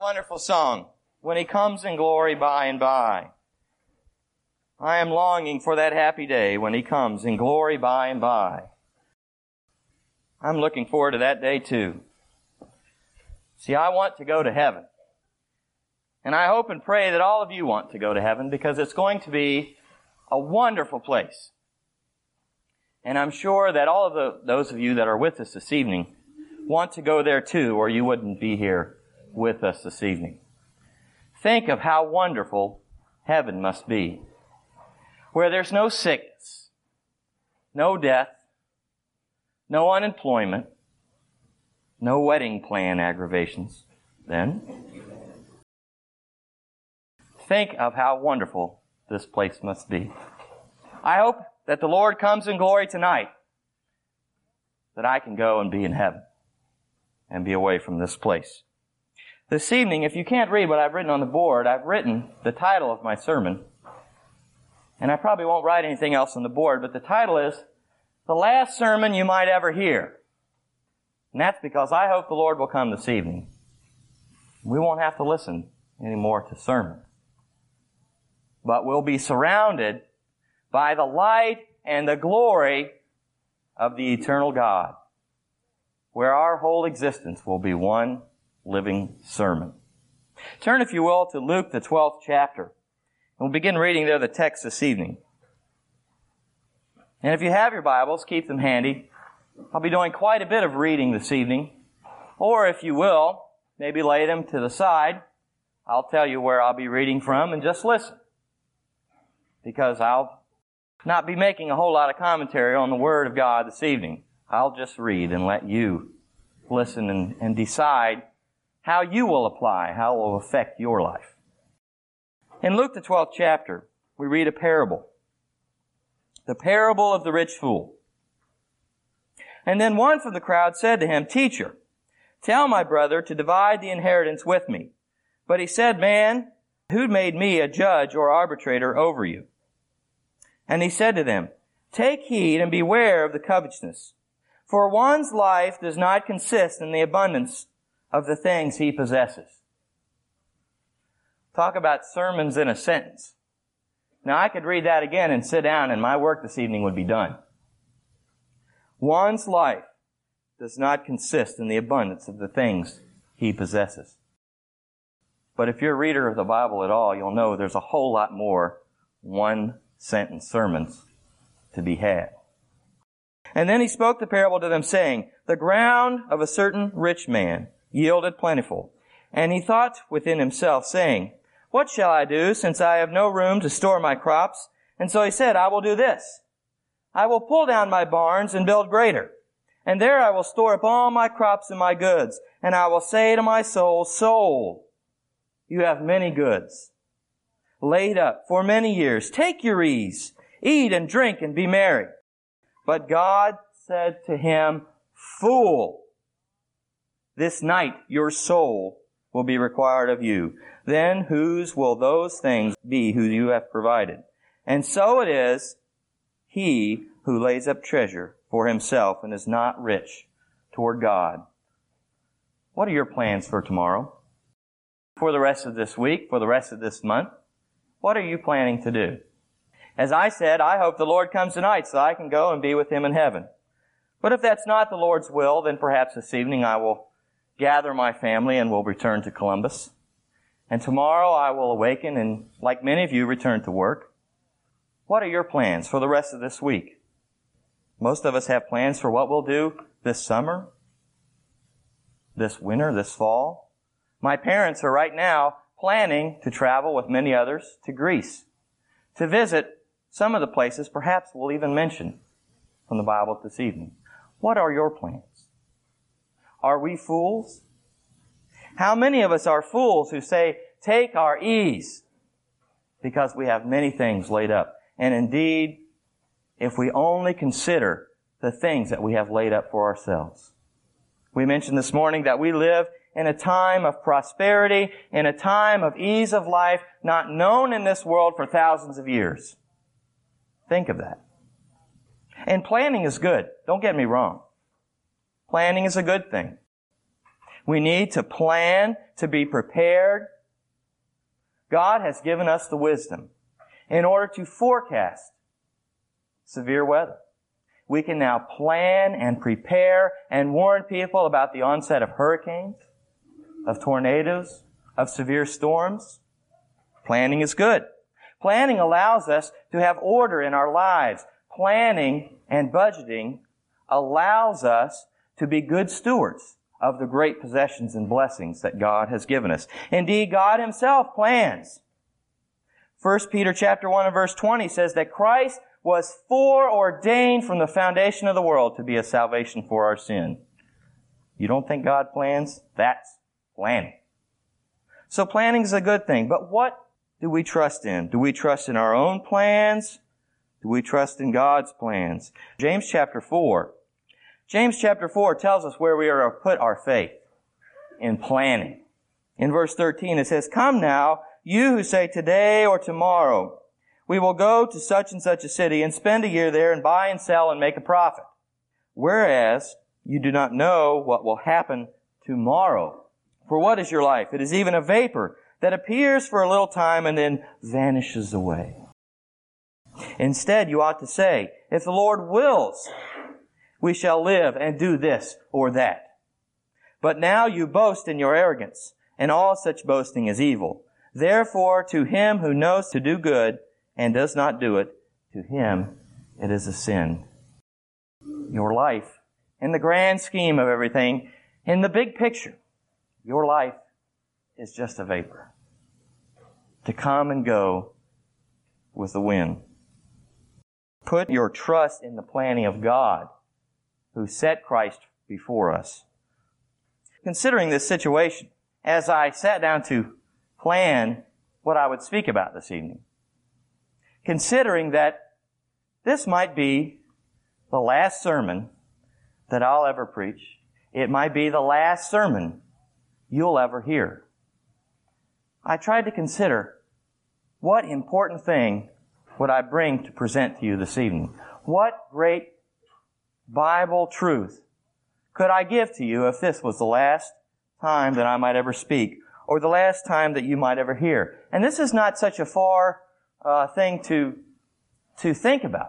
Wonderful song, when He comes in glory by and by. I am longing for that happy day when He comes in glory by and by. I'm looking forward to that day too. See, I want to go to heaven. And I hope and pray that all of you want to go to heaven, because it's going to be a wonderful place. And I'm sure that all of those of you that are with us this evening want to go there too, or you wouldn't be here with us this evening. Think of how wonderful heaven must be, where there's no sickness, no death, no unemployment, no wedding plan aggravations. Then, think of how wonderful this place must be. I hope that the Lord comes in glory tonight, that I can go and be in heaven and be away from this place. This evening, if you can't read what I've written on the board, I've written the title of my sermon. And I probably won't write anything else on the board, but the title is, The Last Sermon You Might Ever Hear. And that's because I hope the Lord will come this evening. We won't have to listen anymore to sermons, but we'll be surrounded by the light and the glory of the eternal God, where our whole existence will be one living sermon. Turn, if you will, to Luke, the 12th chapter. And we'll begin reading there the text this evening. And if you have your Bibles, keep them handy. I'll be doing quite a bit of reading this evening. Or if you will, maybe lay them to the side. I'll tell you where I'll be reading from and just listen, because I'll not be making a whole lot of commentary on the Word of God this evening. I'll just read and let you listen and decide how you will apply, how it will affect your life. In Luke, the 12th chapter, we read a parable. The parable of the rich fool. And then one from the crowd said to him, Teacher, tell my brother to divide the inheritance with me. But he said, Man, who made me a judge or arbitrator over you? And he said to them, Take heed and beware of the covetousness, for one's life does not consist in the abundance of the things he possesses. Talk about sermons in a sentence. Now, I could read that again and sit down, and my work this evening would be done. One's life does not consist in the abundance of the things he possesses. But if you're a reader of the Bible at all, you'll know there's a whole lot more one-sentence sermons to be had. And then he spoke the parable to them, saying, The ground of a certain rich man yielded plentiful. And he thought within himself, saying, What shall I do, since I have no room to store my crops? And so he said, I will do this. I will pull down my barns and build greater. And there I will store up all my crops and my goods. And I will say to my soul, Soul, you have many goods laid up for many years. Take your ease, eat and drink and be merry. But God said to him, Fool, this night your soul will be required of you. Then whose will those things be who you have provided? And so it is, he who lays up treasure for himself and is not rich toward God. What are your plans for tomorrow? For the rest of this week? For the rest of this month? What are you planning to do? As I said, I hope the Lord comes tonight so I can go and be with Him in heaven. But if that's not the Lord's will, then perhaps this evening I will gather my family and we'll return to Columbus. And tomorrow I will awaken and, like many of you, return to work. What are your plans for the rest of this week? Most of us have plans for what we'll do this summer, this winter, this fall. My parents are right now planning to travel with many others to Greece to visit some of the places perhaps we'll even mention from the Bible this evening. What are your plans? Are we fools? How many of us are fools who say, Take our ease, because we have many things laid up? And indeed, if we only consider the things that we have laid up for ourselves. We mentioned this morning that we live in a time of prosperity, in a time of ease of life, not known in this world for thousands of years. Think of that. And planning is good. Don't get me wrong. Planning is a good thing. We need to plan, to be prepared. God has given us the wisdom in order to forecast severe weather. We can now plan and prepare and warn people about the onset of hurricanes, of tornadoes, of severe storms. Planning is good. Planning allows us to have order in our lives. Planning and budgeting allows us to be good stewards of the great possessions and blessings that God has given us. Indeed, God Himself plans. 1 Peter chapter 1 and verse 20 says that Christ was foreordained from the foundation of the world to be a salvation for our sin. You don't think God plans? That's planning. So planning is a good thing. But what do we trust in? Do we trust in our own plans? Do we trust in God's plans? James chapter 4 tells us where we are to put our faith in planning. In verse 13 it says, "Come now, you who say today or tomorrow, we will go to such and such a city and spend a year there and buy and sell and make a profit. Whereas you do not know what will happen tomorrow. For what is your life? It is even a vapor that appears for a little time and then vanishes away. Instead, you ought to say, if the Lord wills, we shall live and do this or that. But now you boast in your arrogance, and all such boasting is evil. Therefore, to him who knows to do good and does not do it, to him it is a sin." Your life, in the grand scheme of everything, in the big picture, your life is just a vapor to come and go with the wind. Put your trust in the planning of God, who set Christ before us. Considering this situation, as I sat down to plan what I would speak about this evening, considering that this might be the last sermon that I'll ever preach, it might be the last sermon you'll ever hear, I tried to consider what important thing would I bring to present to you this evening. What great Bible truth could I give to you if this was the last time that I might ever speak, or the last time that you might ever hear? And this is not such a far thing to think about.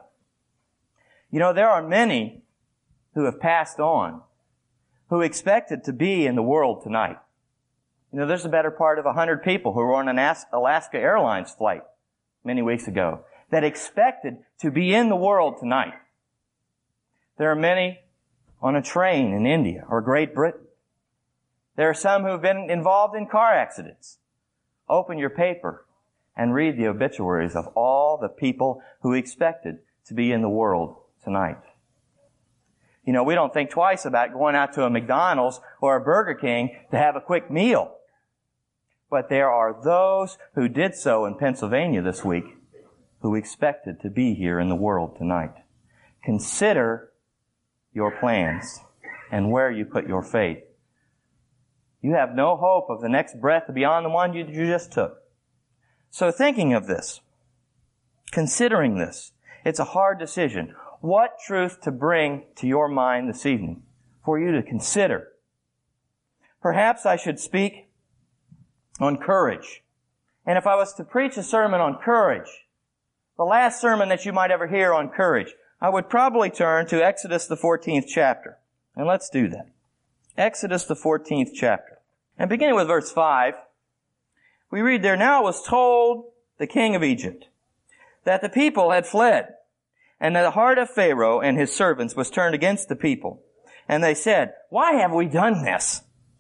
You know, there are many who have passed on who expected to be in the world tonight. You know, there's a better part of 100 people who were on an Alaska Airlines flight many weeks ago that expected to be in the world tonight. There are many on a train in India or Great Britain. There are some who have been involved in car accidents. Open your paper and read the obituaries of all the people who expected to be in the world tonight. You know, we don't think twice about going out to a McDonald's or a Burger King to have a quick meal. But there are those who did so in Pennsylvania this week who expected to be here in the world tonight. Consider your plans and where you put your faith. You have no hope of the next breath beyond the one you just took. So thinking of this, considering this, it's a hard decision. What truth to bring to your mind this evening for you to consider? Perhaps I should speak on courage. And if I was to preach a sermon on courage, the last sermon that you might ever hear on courage, I would probably turn to Exodus the 14th chapter. And let's do that. Exodus the 14th chapter. And beginning with verse 5, we read there, "Now it was told the king of Egypt that the people had fled, and that the heart of Pharaoh and his servants was turned against the people. And they said, 'Why have we done this?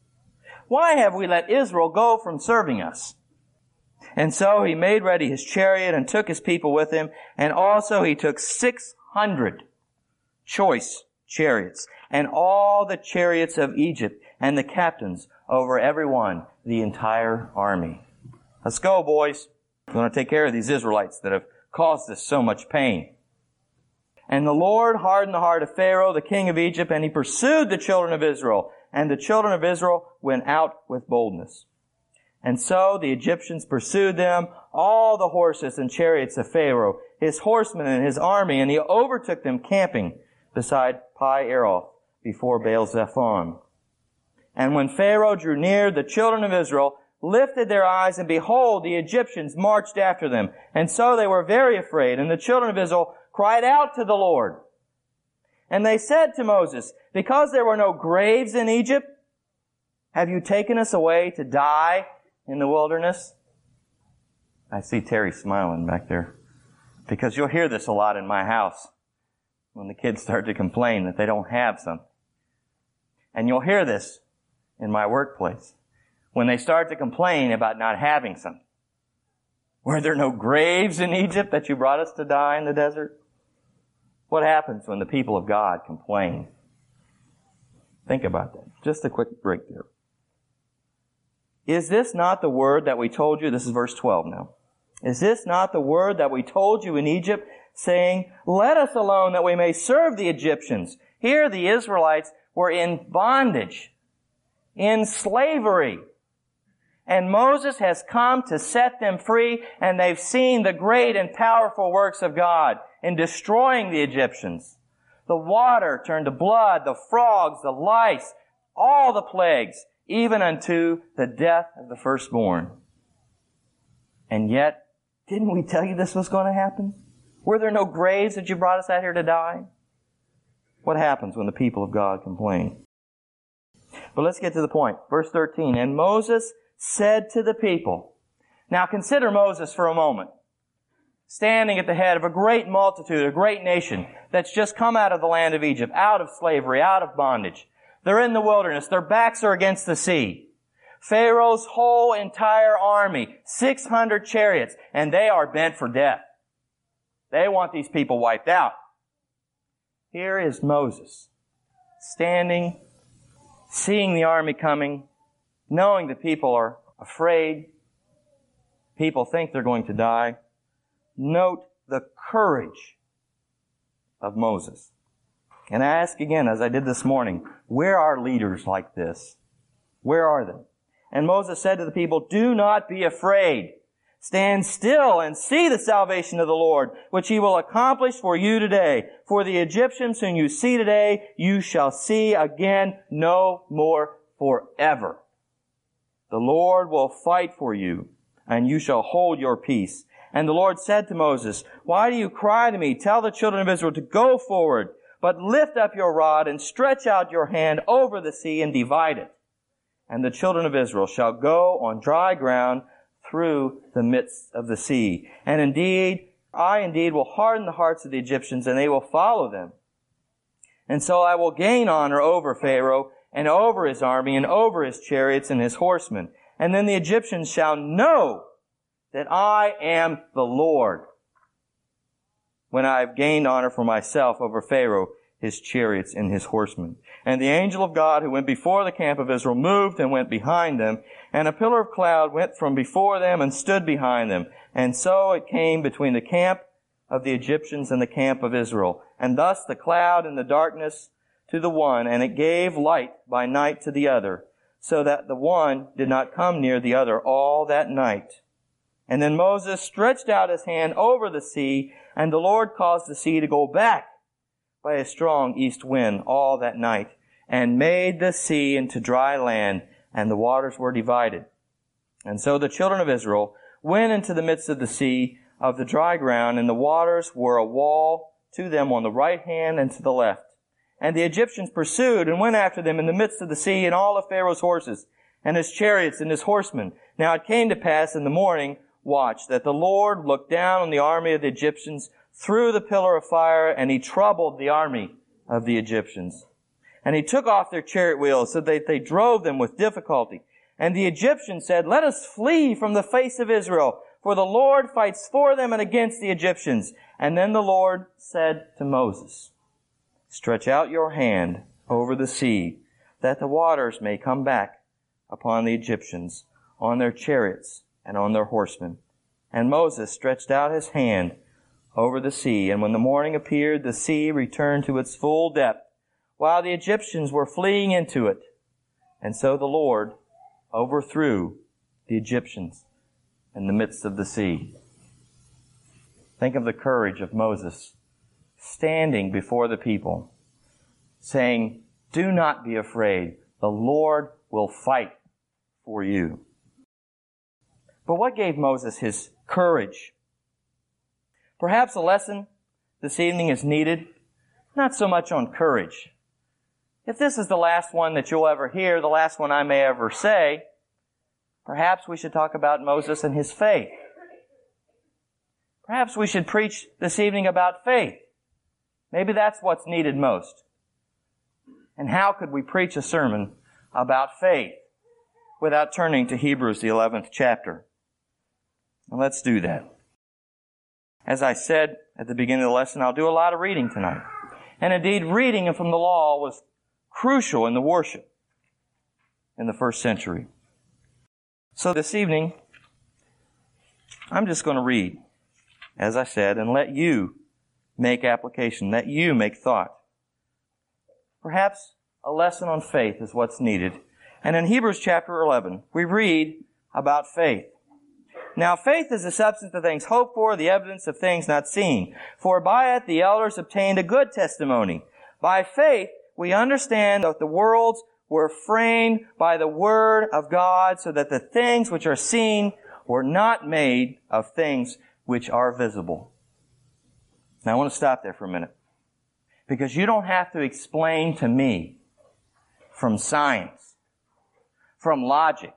Why have we let Israel go from serving us?' And so he made ready his chariot and took his people with him, and also he took 600 choice chariots, and all the chariots of Egypt, and the captains over every one, the entire army." Let's go, boys. We want to take care of these Israelites that have caused us so much pain. "And the Lord hardened the heart of Pharaoh, the king of Egypt, and he pursued the children of Israel. And the children of Israel went out with boldness. And so the Egyptians pursued them, all the horses and chariots of Pharaoh, his horsemen and his army, and he overtook them camping beside Pi-Hahiroth before Baal-zephon. And when Pharaoh drew near, the children of Israel lifted their eyes, and behold, the Egyptians marched after them. And so they were very afraid. And the children of Israel cried out to the Lord. And they said to Moses, because there were no graves in Egypt, have you taken us away to die in the wilderness? I see Terry smiling back there. Because you'll hear this a lot in my house when the kids start to complain that they don't have something. And you'll hear this in my workplace when they start to complain about not having something. Were there no graves in Egypt that you brought us to die in the desert? What happens when the people of God complain? Think about that. Just a quick break there. Is this not the word that we told you? This is verse 12 now. Is this not the word that we told you in Egypt, saying, let us alone that we may serve the Egyptians? Here the Israelites were in bondage, in slavery. And Moses has come to set them free, and they've seen the great and powerful works of God in destroying the Egyptians. The water turned to blood, the frogs, the lice, all the plagues, even unto the death of the firstborn. And yet, didn't we tell you this was going to happen? Were there no graves that you brought us out here to die? What happens when the people of God complain? But let's get to the point. Verse 13, and Moses said to the people. Now consider Moses for a moment. Standing at the head of a great multitude, a great nation that's just come out of the land of Egypt, out of slavery, out of bondage. They're in the wilderness. Their backs are against the sea. Pharaoh's whole entire army, 600 chariots, and they are bent for death. They want these people wiped out. Here is Moses, standing, seeing the army coming, knowing that people are afraid. People think they're going to die. Note the courage of Moses. And I ask again, as I did this morning, where are leaders like this? Where are they? And Moses said to the people, do not be afraid. Stand still and see the salvation of the Lord, which he will accomplish for you today. For the Egyptians whom you see today, you shall see again no more forever. The Lord will fight for you, and you shall hold your peace. And the Lord said to Moses, why do you cry to me? Tell the children of Israel to go forward, but lift up your rod and stretch out your hand over the sea and divide it. And the children of Israel shall go on dry ground through the midst of the sea. And indeed, I indeed will harden the hearts of the Egyptians, and they will follow them. And so I will gain honor over Pharaoh, and over his army, and over his chariots and his horsemen. And then the Egyptians shall know that I am the Lord, when I have gained honor for myself over Pharaoh, his chariots, and his horsemen. And the angel of God who went before the camp of Israel moved and went behind them, and a pillar of cloud went from before them and stood behind them. And so it came between the camp of the Egyptians and the camp of Israel. And thus the cloud and the darkness to the one, and it gave light by night to the other, so that the one did not come near the other all that night. And then Moses stretched out his hand over the sea, and the Lord caused the sea to go back by a strong east wind all that night, and made the sea into dry land, and the waters were divided. And so the children of Israel went into the midst of the sea of the dry ground, and the waters were a wall to them on the right hand and to the left. And the Egyptians pursued and went after them in the midst of the sea, and all of Pharaoh's horses, and his chariots, and his horsemen. Now it came to pass in the morning watch that the Lord looked down on the army of the Egyptians through the pillar of fire, and he troubled the army of the Egyptians. And he took off their chariot wheels so that they drove them with difficulty. And the Egyptians said, let us flee from the face of Israel, for the Lord fights for them and against the Egyptians. And then the Lord said to Moses, stretch out your hand over the sea, that the waters may come back upon the Egyptians, on their chariots and on their horsemen. And Moses stretched out his hand over the sea, and when the morning appeared, the sea returned to its full depth, while the Egyptians were fleeing into it. And so the Lord overthrew the Egyptians in the midst of the sea. Think of the courage of Moses standing before the people, saying, do not be afraid. The Lord will fight for you. But what gave Moses his courage? Perhaps a lesson this evening is needed, not so much on courage. If this is the last one that you'll ever hear, the last one I may ever say, perhaps we should talk about Moses and his faith. Perhaps we should preach this evening about faith. Maybe that's what's needed most. And how could we preach a sermon about faith without turning to Hebrews, the 11th chapter? Well, let's do that. As I said at the beginning of the lesson, I'll do a lot of reading tonight. And indeed, reading from the law was crucial in the worship in the first century. So this evening, I'm just going to read, as I said, and let you make application, let you make thought. Perhaps a lesson on faith is what's needed. And in Hebrews chapter 11, we read about faith. Now faith is the substance of things hoped for, the evidence of things not seen. For by it the elders obtained a good testimony. By faith we understand that the worlds were framed by the word of God, so that the things which are seen were not made of things which are visible. Now I want to stop there for a minute. Because you don't have to explain to me from science, from logic,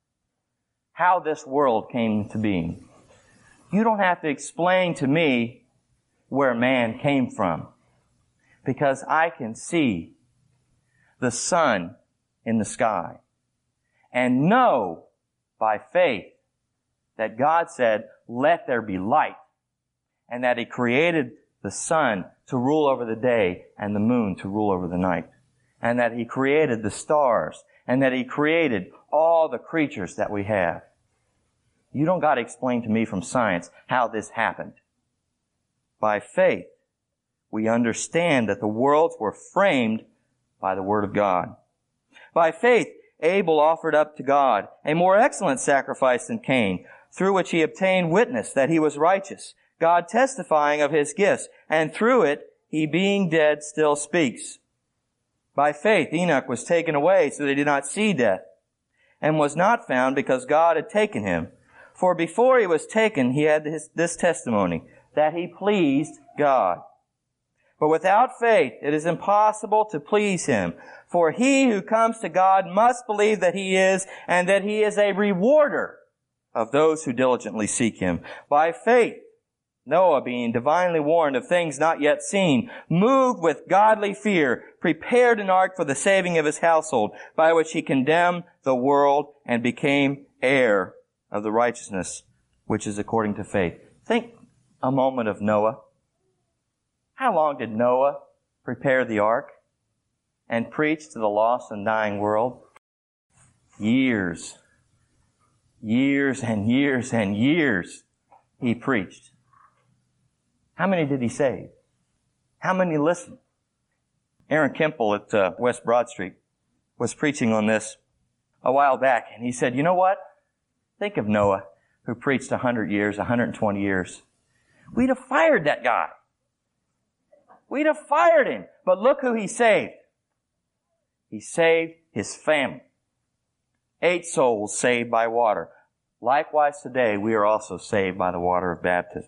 how this world came to being. You don't have to explain to me where man came from. Because I can see the sun in the sky and know by faith that God said, let there be light, and that He created the sun to rule over the day and the moon to rule over the night, and that He created the stars, and that He created all the creatures that we have. You don't got to explain to me from science how this happened. By faith, we understand that the worlds were framed by the Word of God. By faith, Abel offered up to God a more excellent sacrifice than Cain, through which he obtained witness that he was righteous, God testifying of his gifts, and through it, he being dead still speaks. By faith, Enoch was taken away so that he did not see death, and was not found because God had taken him. For before he was taken, he had this testimony, that he pleased God. But without faith, it is impossible to please Him. For he who comes to God must believe that He is, and that He is a rewarder of those who diligently seek Him. By faith, Noah, being divinely warned of things not yet seen, moved with godly fear, prepared an ark for the saving of his household, by which he condemned the world and became heir of the righteousness which is according to faith. Think a moment of Noah. How long did Noah prepare the ark and preach to the lost and dying world? Years. Years and years and years he preached. How many did he save? How many listened? Aaron Kemple at West Broad Street was preaching on this a while back, and he said, you know what? Think of Noah, who preached 100 years, 120 years. We'd have fired that guy. We'd have fired him. But look who he saved. He saved his family. 8 souls saved by water. Likewise today, we are also saved by the water of baptism.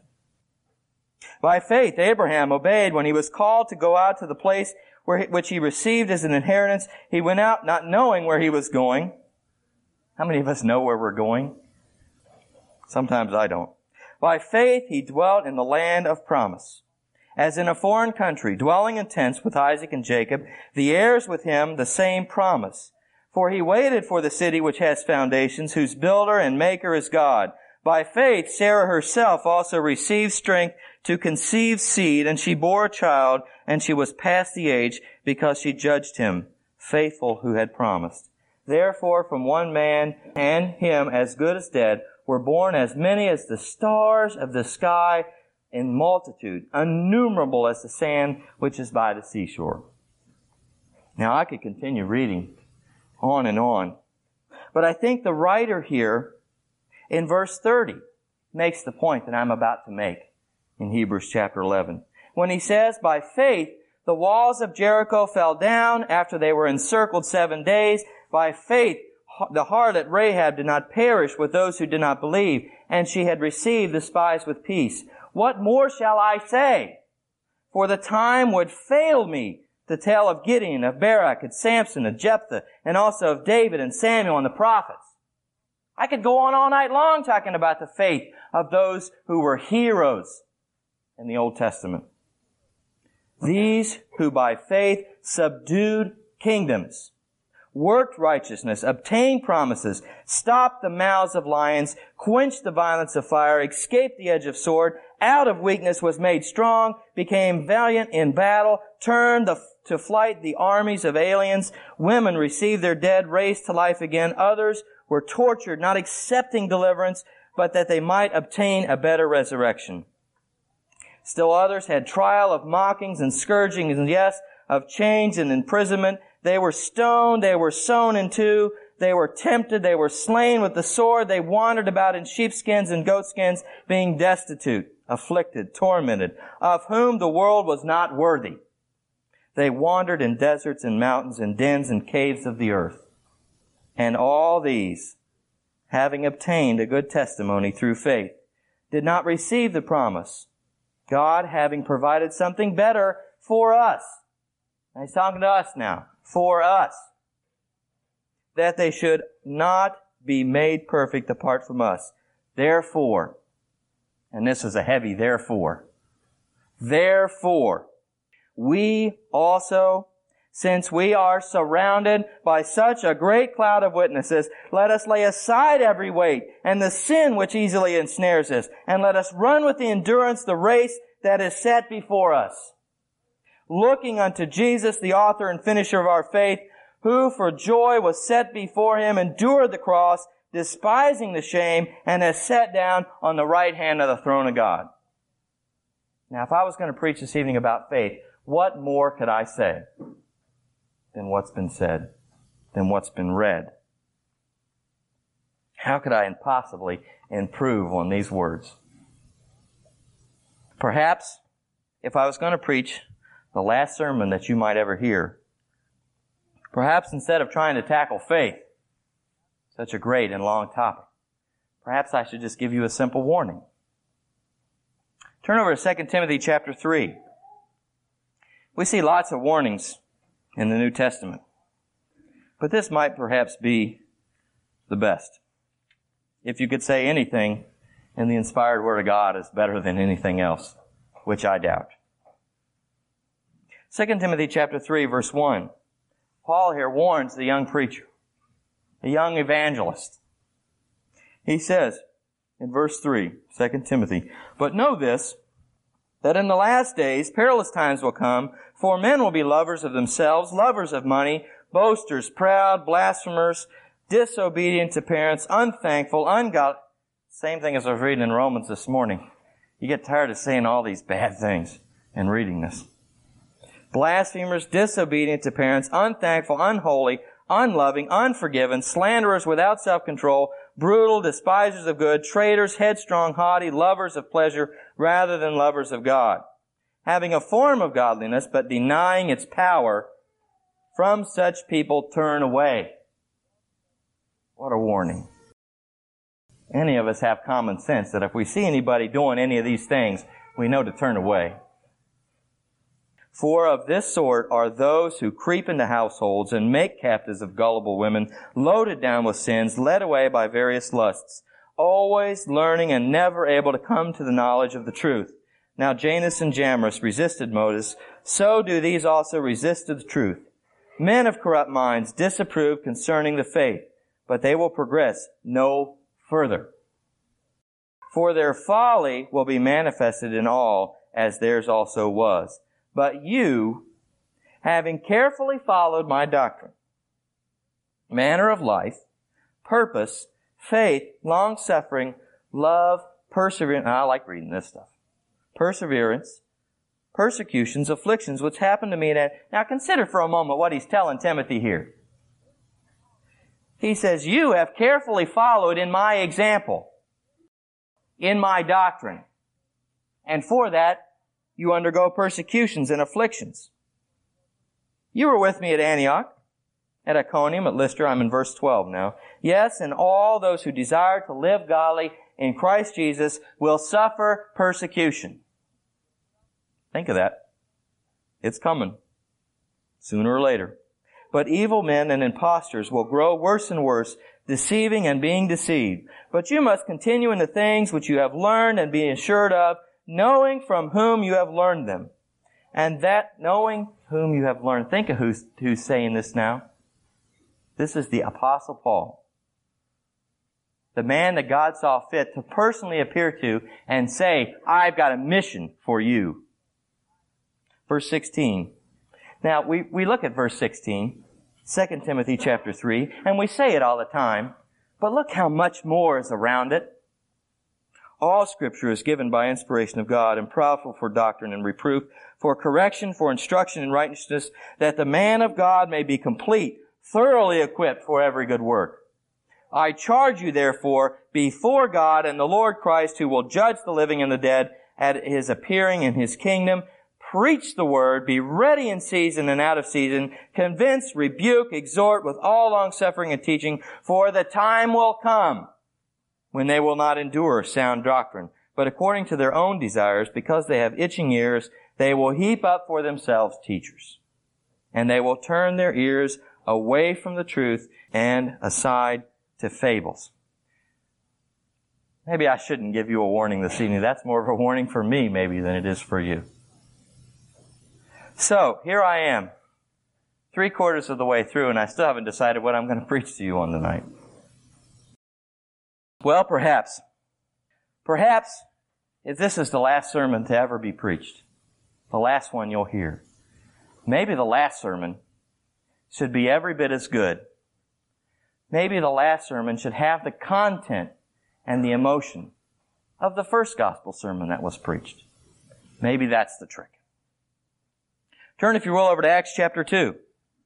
By faith, Abraham obeyed when he was called to go out to the place which he received as an inheritance. He went out not knowing where he was going. How many of us know where we're going? Sometimes I don't. By faith, he dwelt in the land of promise, as in a foreign country, dwelling in tents with Isaac and Jacob, the heirs with him the same promise. For he waited for the city which has foundations, whose builder and maker is God. By faith, Sarah herself also received strength to conceive seed, and she bore a child, and she was past the age, because she judged him faithful who had promised. Therefore, from one man, and him as good as dead, were born as many as the stars of the sky in multitude, innumerable as the sand which is by the seashore. Now, I could continue reading on and on, but I think the writer here in verse 30 makes the point that I'm about to make in Hebrews chapter 11. When he says, by faith, the walls of Jericho fell down after they were encircled 7 days, By faith, the harlot Rahab did not perish with those who did not believe, and she had received the spies with peace. What more shall I say? For the time would fail me to tell of Gideon, of Barak, and Samson, of Jephthah, and also of David and Samuel and the prophets. I could go on all night long talking about the faith of those who were heroes in the Old Testament. These who by faith subdued kingdoms, worked righteousness, obtained promises, stopped the mouths of lions, quenched the violence of fire, escaped the edge of sword, out of weakness was made strong, became valiant in battle, turned to flight the armies of aliens. Women received their dead raised to life again. Others were tortured, not accepting deliverance, but that they might obtain a better resurrection. Still others had trial of mockings and scourgings, and yes, of chains and imprisonment. They were stoned, they were sown in two, they were tempted, they were slain with the sword, they wandered about in sheepskins and goatskins, being destitute, afflicted, tormented, of whom the world was not worthy. They wandered in deserts and mountains and dens and caves of the earth. And all these, having obtained a good testimony through faith, did not receive the promise, God having provided something better for us. And He's talking to us now. For us. That they should not be made perfect apart from us. Therefore, and this is a heavy therefore. Therefore, we also, since we are surrounded by such a great cloud of witnesses, let us lay aside every weight and the sin which easily ensnares us, and let us run with the endurance the race that is set before us. Looking unto Jesus, the author and finisher of our faith, who for joy was set before Him endured the cross, despising the shame, and has sat down on the right hand of the throne of God. Now, if I was going to preach this evening about faith, what more could I say than what's been said, than what's been read? How could I possibly improve on these words? Perhaps, if I was going to preach the last sermon that you might ever hear, perhaps instead of trying to tackle faith, such a great and long topic, perhaps I should just give you a simple warning. Turn over to 2 Timothy chapter 3. We see lots of warnings in the New Testament, but this might perhaps be the best. If you could say anything in the inspired Word of God is better than anything else, which I doubt. 2 Timothy chapter 3, verse 1. Paul here warns the young preacher, the young evangelist. He says in verse 3, 2 Timothy, "But know this, that in the last days perilous times will come, for men will be lovers of themselves, lovers of money, boasters, proud, blasphemers, disobedient to parents, unthankful, ungodly." Same thing as I was reading in Romans this morning. You get tired of saying all these bad things and reading this. Blasphemers, disobedient to parents, unthankful, unholy, unloving, unforgiving, slanderers without self-control, brutal, despisers of good, traitors, headstrong, haughty, lovers of pleasure rather than lovers of God, having a form of godliness but denying its power. From such people turn away. What a warning. Any of us have common sense that if we see anybody doing any of these things, we know to turn away. For of this sort are those who creep into households and make captives of gullible women, loaded down with sins, led away by various lusts, always learning and never able to come to the knowledge of the truth. Now Jannes and Jambres resisted Moses, so do these also resist the truth. Men of corrupt minds disapprove concerning the faith, but they will progress no further. For their folly will be manifested in all, as theirs also was. But you, having carefully followed my doctrine, manner of life, purpose, faith, long-suffering, love, perseverance. I like reading this stuff. Perseverance, persecutions, afflictions, which happened to me. Now consider for a moment what he's telling Timothy here. He says, you have carefully followed in my example, in my doctrine. And for that, you undergo persecutions and afflictions. You were with me at Antioch, at Iconium, at Lystra. I'm in verse 12 now. Yes, and all those who desire to live godly in Christ Jesus will suffer persecution. Think of that. It's coming. Sooner or later. But evil men and impostors will grow worse and worse, deceiving and being deceived. But you must continue in the things which you have learned and be assured of, knowing from whom you have learned them. And that knowing whom you have learned. Think of who's saying this now. This is the Apostle Paul. The man that God saw fit to personally appear to and say, I've got a mission for you. Verse 16. Now, we look at verse 16, 2 Timothy chapter 3, and we say it all the time, but look how much more is around it. All Scripture is given by inspiration of God and profitable for doctrine and reproof, for correction, for instruction in righteousness, that the man of God may be complete, thoroughly equipped for every good work. I charge you, therefore, before God and the Lord Christ, who will judge the living and the dead at His appearing in His kingdom, preach the word, be ready in season and out of season, convince, rebuke, exhort with all longsuffering and teaching, for the time will come when they will not endure sound doctrine, but according to their own desires, because they have itching ears, they will heap up for themselves teachers. And they will turn their ears away from the truth and aside to fables. Maybe I shouldn't give you a warning this evening. That's more of a warning for me maybe than it is for you. So, here I am, 3/4 of the way through, and I still haven't decided what I'm going to preach to you on tonight. Well, perhaps if this is the last sermon to ever be preached, the last one you'll hear, maybe the last sermon should be every bit as good. Maybe the last sermon should have the content and the emotion of the first gospel sermon that was preached. Maybe that's the trick. Turn, if you will, over to Acts chapter 2.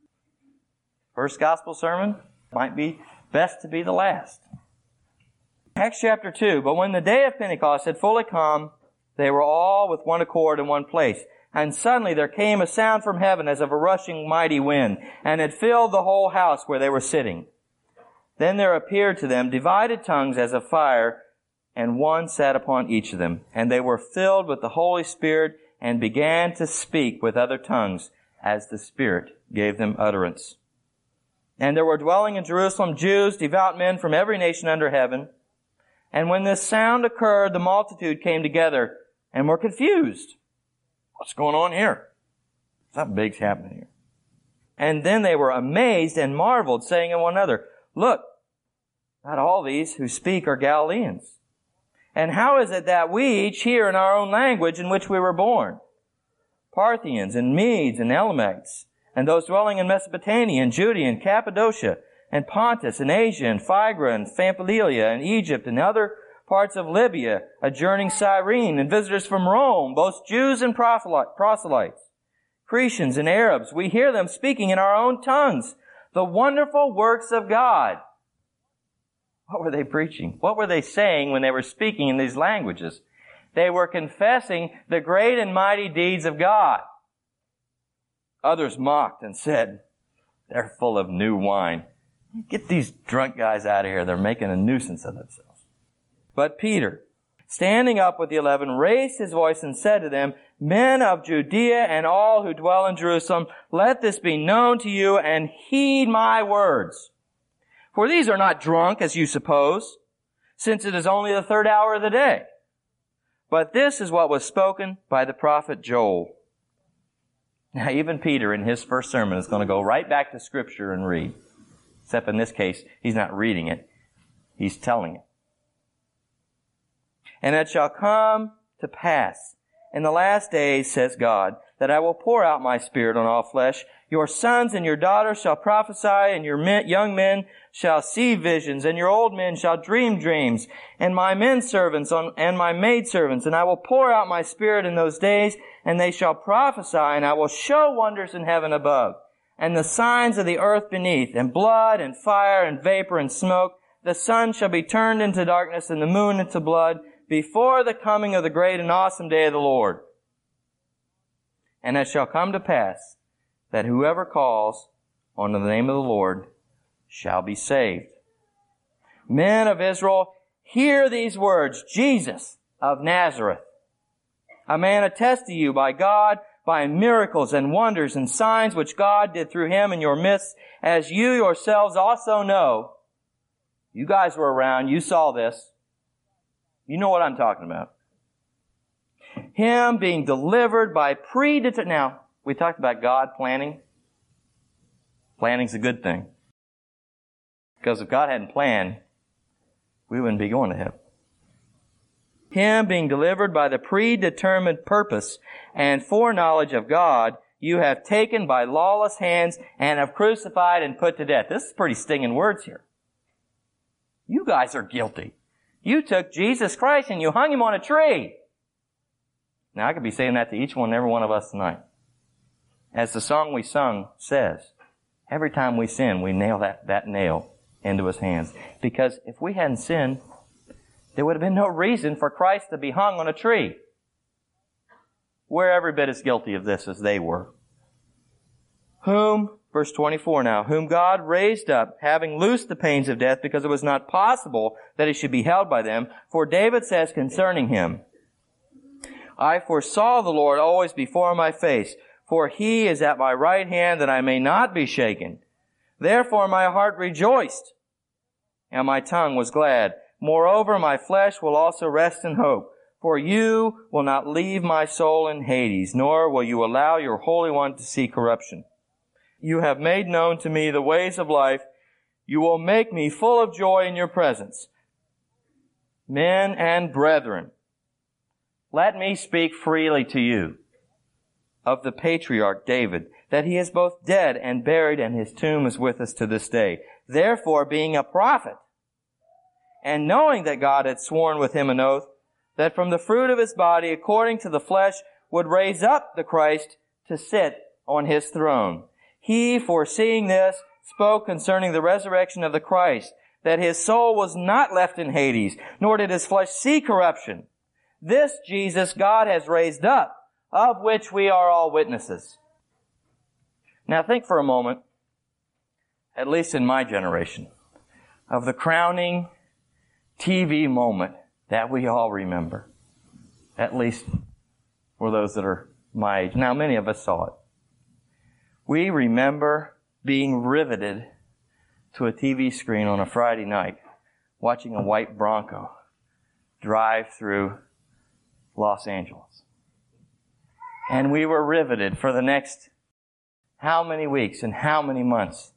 First gospel sermon might be best to be the last. Acts chapter 2. But when the day of Pentecost had fully come, they were all with one accord in one place. And suddenly there came a sound from heaven as of a rushing mighty wind, and it filled the whole house where they were sitting. Then there appeared to them divided tongues as of fire, and one sat upon each of them. And they were filled with the Holy Spirit, and began to speak with other tongues as the Spirit gave them utterance. And there were dwelling in Jerusalem Jews, devout men from every nation under heaven. And when this sound occurred, the multitude came together and were confused. What's going on here? Something big's happening here. And then they were amazed and marveled, saying to one another, Look, not all these who speak are Galileans. And how is it that we each hear in our own language in which we were born? Parthians and Medes and Elamites, and those dwelling in Mesopotamia and Judea and Cappadocia and Pontus and Asia and Phrygia and Pamphylia and Egypt and other parts of Libya, adjourning Cyrene, and visitors from Rome, both Jews and proselytes, Cretians and Arabs. We hear them speaking in our own tongues the wonderful works of God. What were they preaching? What were they saying when they were speaking in these languages? They were confessing the great and mighty deeds of God. Others mocked and said, They're full of new wine. Get these drunk guys out of here. They're making a nuisance of themselves. But Peter, standing up with the 11, raised his voice and said to them, Men of Judea and all who dwell in Jerusalem, let this be known to you and heed my words. For these are not drunk, as you suppose, since it is only the 3rd hour of the day. But this is what was spoken by the prophet Joel. Now, even Peter, in his first sermon, is going to go right back to Scripture and read. Except in this case, he's not reading it. He's telling it. And it shall come to pass in the last days, says God, that I will pour out my Spirit on all flesh. Your sons and your daughters shall prophesy, and your young men shall see visions, and your old men shall dream dreams, and my men servants and my maid servants. And I will pour out my Spirit in those days, and they shall prophesy, and I will show wonders in heaven above, and the signs of the earth beneath, and blood and fire and vapor and smoke. The sun shall be turned into darkness, and the moon into blood, before the coming of the great and awesome day of the Lord. And it shall come to pass that whoever calls on the name of the Lord shall be saved. Men of Israel, hear these words. Jesus of Nazareth, a man attested to you by God, by miracles and wonders and signs which God did through him in your midst, as you yourselves also know. You guys were around. You saw this. You know what I'm talking about. Him being delivered by predetermined. Now, we talked about God planning. Planning's a good thing. Because if God hadn't planned, we wouldn't be going to heaven. Him being delivered by the predetermined purpose and foreknowledge of God, you have taken by lawless hands and have crucified and put to death. This is pretty stinging words here. You guys are guilty. You took Jesus Christ and you hung him on a tree. Now, I could be saying that to each one and every one of us tonight. As the song we sung says, every time we sin, we nail that nail into his hands. Because if we hadn't sinned, there would have been no reason for Christ to be hung on a tree. We're every bit as guilty of this as they were. Whom, verse 24 now, whom God raised up, having loosed the pains of death, because it was not possible that he should be held by them. For David says concerning him, I foresaw the Lord always before my face, for he is at my right hand that I may not be shaken. Therefore my heart rejoiced, and my tongue was glad. Moreover, my flesh will also rest in hope. For you will not leave my soul in Hades, nor will you allow your Holy One to see corruption. You have made known to me the ways of life. You will make me full of joy in your presence. Men and brethren, let me speak freely to you of the patriarch David, that he is both dead and buried, and his tomb is with us to this day. Therefore, being a prophet, and knowing that God had sworn with him an oath, that from the fruit of his body, according to the flesh, would raise up the Christ to sit on his throne. He, foreseeing this, spoke concerning the resurrection of the Christ, that his soul was not left in Hades, nor did his flesh see corruption. This Jesus God has raised up, of which we are all witnesses. Now think for a moment, at least in my generation, of the crowning TV moment that we all remember. At least for those that are my age. Now, many of us saw it. We remember being riveted to a TV screen on a Friday night, watching a white Bronco drive through Los Angeles. And we were riveted for the next how many weeks and how many months,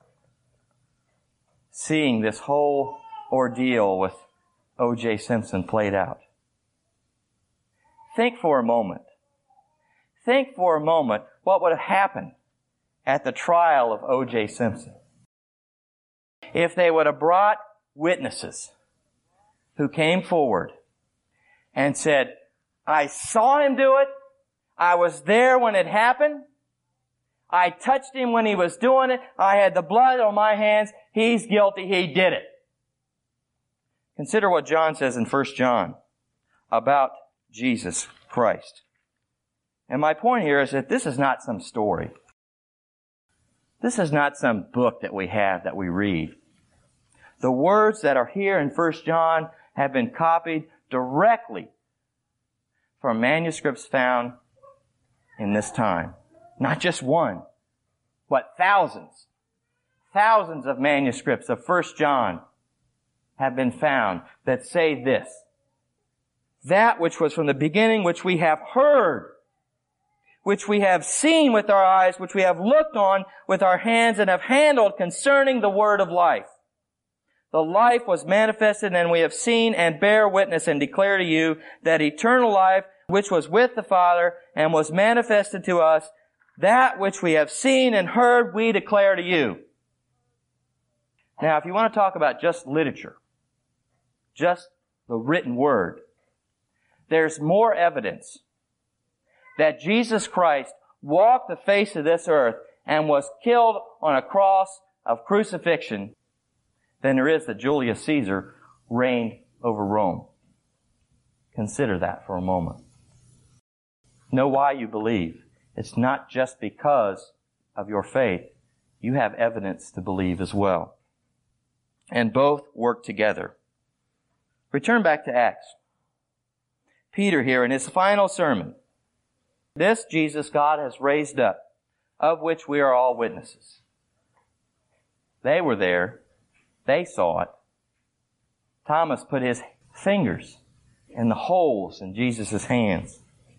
seeing this whole ordeal with O.J. Simpson played out. Think for a moment. Think for a moment what would have happened at the trial of O.J. Simpson if they would have brought witnesses who came forward and said, I saw him do it. I was there when it happened. I touched him when he was doing it. I had the blood on my hands. He's guilty. He did it. Consider what John says in 1 John about Jesus Christ. And my point here is that this is not some story. This is not some book that we have that we read. The words that are here in 1 John have been copied directly from manuscripts found in this time. Not just one, but thousands. Thousands of manuscripts of 1 John have been found that say this. That which was from the beginning, which we have heard, which we have seen with our eyes, which we have looked on with our hands and have handled concerning the word of life. The life was manifested, and we have seen and bear witness and declare to you that eternal life, which was with the Father and was manifested to us, that which we have seen and heard, we declare to you. Now, if you want to talk about just literature, just the written word, there's more evidence that Jesus Christ walked the face of this earth and was killed on a cross of crucifixion than there is that Julius Caesar reigned over Rome. Consider that for a moment. Know why you believe. It's not just because of your faith. you have evidence to believe as well. And both work together. Return back to Acts. Peter here in his final sermon. This Jesus God has raised up, of which we are all witnesses. They were there. They saw it. Thomas put his fingers in the holes in Jesus' hands.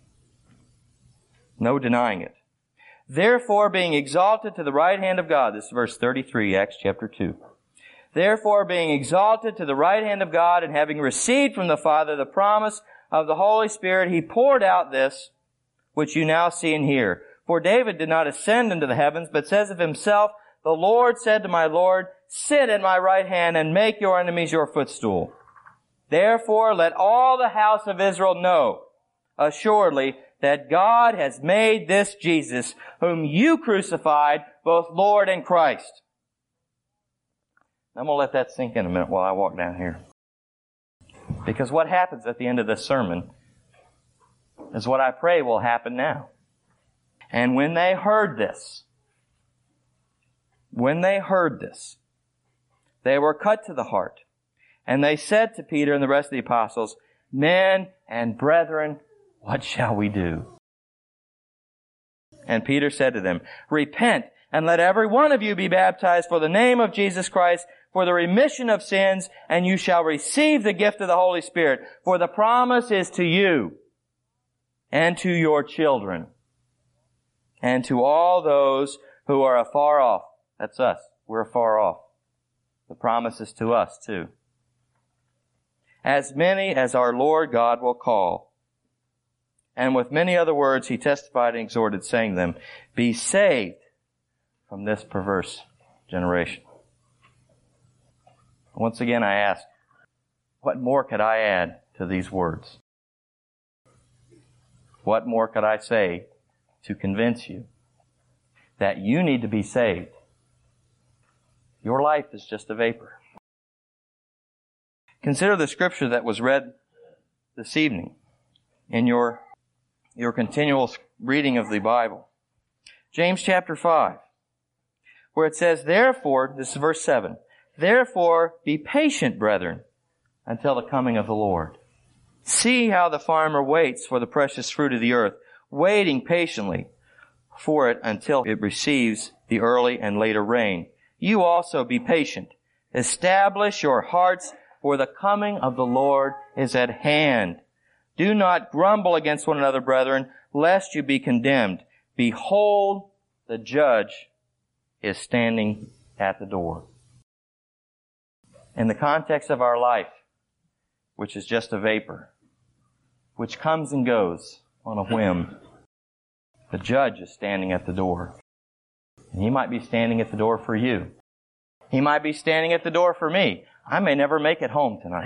No denying it. Therefore, being exalted to the right hand of God, this is verse 33, Acts chapter 2. Therefore, being exalted to the right hand of God, and having received from the Father the promise of the Holy Spirit, He poured out this, which you now see and hear. For David did not ascend into the heavens, but says of himself, the Lord said to my Lord, sit at my right hand and make your enemies your footstool. Therefore, let all the house of Israel know assuredly that God has made this Jesus, whom you crucified, both Lord and Christ. I'm going to let that sink in a minute while I walk down here. Because what happens at the end of this sermon is what I pray will happen now. And when they heard this, they were cut to the heart. And they said to Peter and the rest of the apostles, men and brethren, what shall we do? And Peter said to them, repent and let every one of you be baptized for the name of Jesus Christ for the remission of sins, and you shall receive the gift of the Holy Spirit. For the promise is to you and to your children and to all those who are afar off. That's us. We're afar off. The promise is to us too. As many as our Lord God will call. And with many other words he testified and exhorted, saying to them, be saved from this perverse generation. Once again I ask, what more could I add to these words? What more could I say to convince you that you need to be saved? Your life is just a vapor. Consider the scripture that was read this evening in your continual reading of the Bible. James chapter 5, where it says, therefore, this is verse 7, therefore be patient, brethren, until the coming of the Lord. See how the farmer waits for the precious fruit of the earth, waiting patiently for it until it receives the early and later rain. You also be patient. Establish your hearts, for the coming of the Lord is at hand. Do not grumble against one another, brethren, lest you be condemned. Behold, the judge is standing at the door. In the context of our life, which is just a vapor, which comes and goes on a whim, the judge is standing at the door. And he might be standing at the door for you. He might be standing at the door for me. I may never make it home tonight.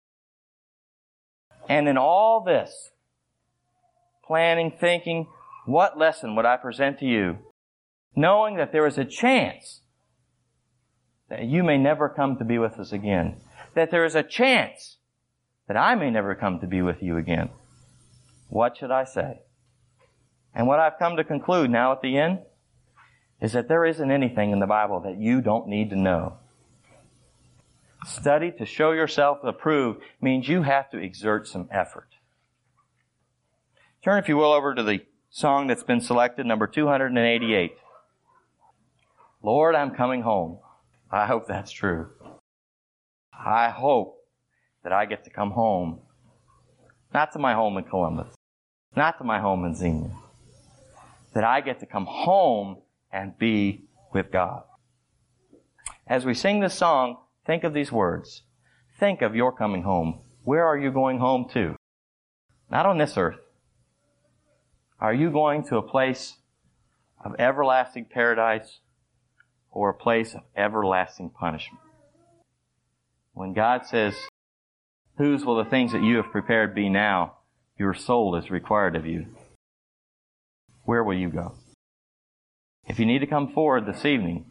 And in all this, planning, thinking, what lesson would I present to you? Knowing that there is a chance that you may never come to be with us again. That there is a chance that I may never come to be with you again. What should I say? And what I've come to conclude now at the end is that there isn't anything in the Bible that you don't need to know. Study to show yourself approved means you have to exert some effort. Turn, if you will, over to the song that's been selected, number 288. Lord, I'm coming home. I hope that's true. I hope that I get to come home. Not to my home in Columbus. Not to my home in Xenia. That I get to come home and be with God. As we sing this song, think of these words. Think of your coming home. Where are you going home to? Not on this earth. Are you going to a place of everlasting paradise or a place of everlasting punishment? When God says, whose will the things that you have prepared be now? Your soul is required of you. Where will you go? If you need to come forward this evening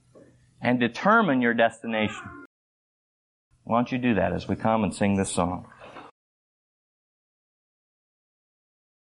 and determine your destination, why don't you do that as we come and sing this song?